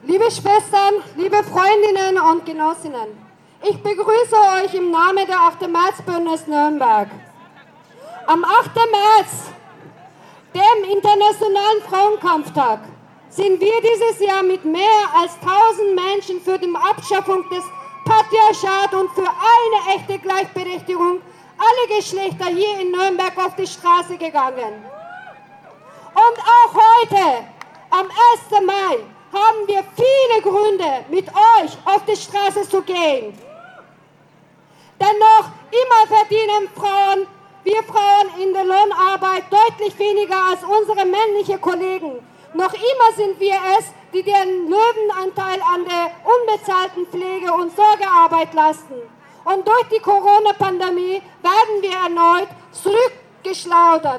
Liebe Schwestern, liebe Freundinnen und Genossinnen, ich begrüße euch im Namen der 8. März-Bündnis Nürnberg. Am 8. März, dem Internationalen Frauenkampftag, sind wir dieses Jahr mit mehr als 1000 Menschen für die Abschaffung des Patriarchats und für eine echte Gleichberechtigung aller Geschlechter hier in Nürnberg auf die Straße gegangen. Und auch heute, am 1. Mai, haben wir viele Gründe, mit euch auf die Straße zu gehen. Dennoch, immer verdienen wir Frauen in der Lohnarbeit deutlich weniger als unsere männlichen Kollegen. Noch immer sind wir es, die den Löwenanteil an der unbezahlten Pflege- und Sorgearbeit leisten. Und durch die Corona-Pandemie werden wir erneut zurückgeschleudert.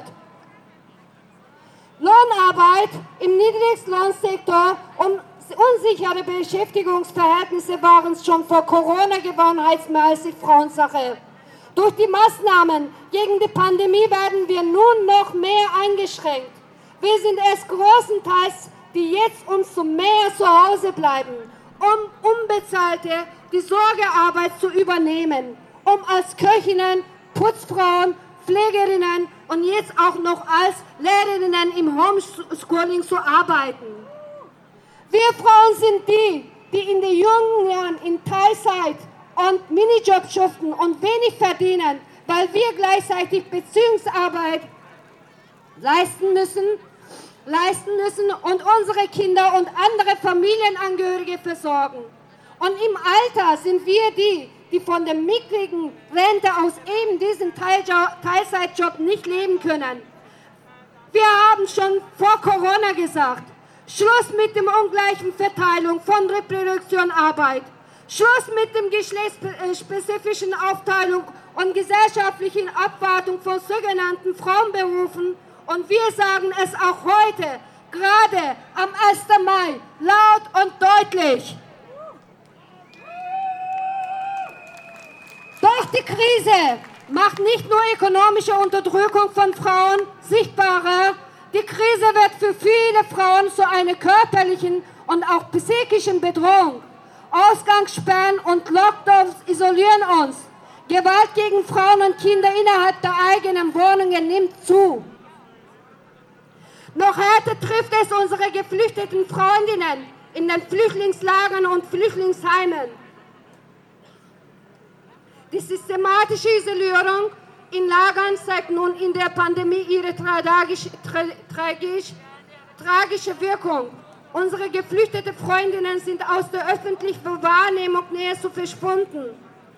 Lohnarbeit im Niedriglohnsektor und unsichere Beschäftigungsverhältnisse waren schon vor Corona gewohnheitsmäßig Frauensache. Durch die Maßnahmen gegen die Pandemie werden wir nun noch mehr eingeschränkt. Wir sind es großenteils, die jetzt umso mehr zu Hause bleiben, um unbezahlte die Sorgearbeit zu übernehmen, um als Köchinnen, Putzfrauen, Pflegerinnen und jetzt auch noch als Lehrerinnen im Homeschooling zu arbeiten. Wir Frauen sind die in den jungen Jahren in Teilzeit und Minijobs schuften und wenig verdienen, weil wir gleichzeitig Beziehungsarbeit leisten müssen und unsere Kinder und andere Familienangehörige versorgen. Und im Alter sind wir die von der mickrigen Rente aus eben diesem Teilzeitjob nicht leben können. Wir haben schon vor Corona gesagt, Schluss mit der ungleichen Verteilung von Reproduktionsarbeit, Schluss mit der geschlechtsspezifischen Aufteilung und gesellschaftlichen Abwertung von sogenannten Frauenberufen. Und wir sagen es auch heute, gerade am 1. Mai, laut und deutlich. Doch die Krise macht nicht nur ökonomische Unterdrückung von Frauen sichtbarer, die Krise wird für viele Frauen zu einer körperlichen und auch psychischen Bedrohung. Ausgangssperren und Lockdowns isolieren uns. Gewalt gegen Frauen und Kinder innerhalb der eigenen Wohnungen nimmt zu. Noch härter trifft es unsere geflüchteten Freundinnen in den Flüchtlingslagern und Flüchtlingsheimen. Die systematische Isolierung in Lagern zeigt nun in der Pandemie ihre tragische Wirkung. Unsere geflüchteten Freundinnen sind aus der öffentlichen Wahrnehmung nahezu verschwunden.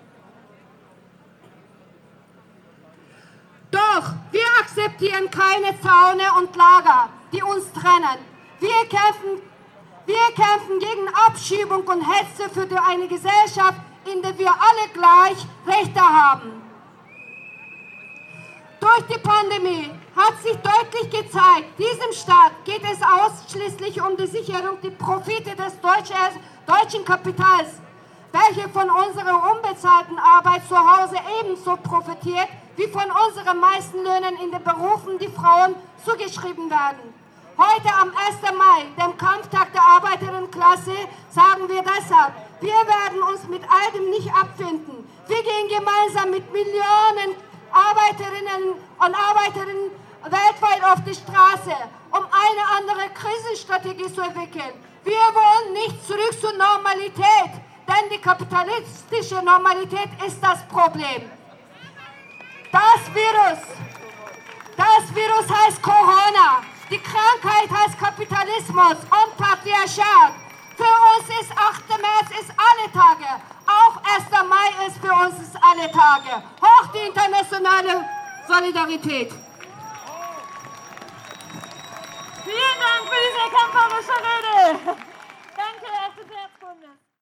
Doch wir akzeptieren keine Zäune und Lager, die uns trennen. Wir kämpfen gegen Abschiebung und Hetze für eine Gesellschaft, in der wir alle gleich Rechte haben. Durch die Pandemie hat sich deutlich gezeigt, diesem Staat geht es ausschließlich um die Sicherung der Profite des deutschen Kapitals, welche von unserer unbezahlten Arbeit zu Hause ebenso profitiert, wie von unseren meisten Löhnen in den Berufen, die Frauen zugeschrieben werden. Heute am 1. Mai, dem Kampftag der Arbeiterinnenklasse, sagen wir deshalb, wir werden uns mit all dem nicht abfinden. Wir gehen gemeinsam mit Millionen Arbeiterinnen und Arbeiter weltweit auf die Straße, um eine andere Krisenstrategie zu entwickeln. Wir wollen nicht zurück zur Normalität, denn die kapitalistische Normalität ist das Problem. Das Virus heißt Corona, die Krankheit heißt Kapitalismus und Patriarchat. Für uns ist 8. März ist alle Tage, auch 1. Mai ist für uns ist alle Tage. Hoch die internationale Solidarität. Vielen Dank für diese kämpferische Rede.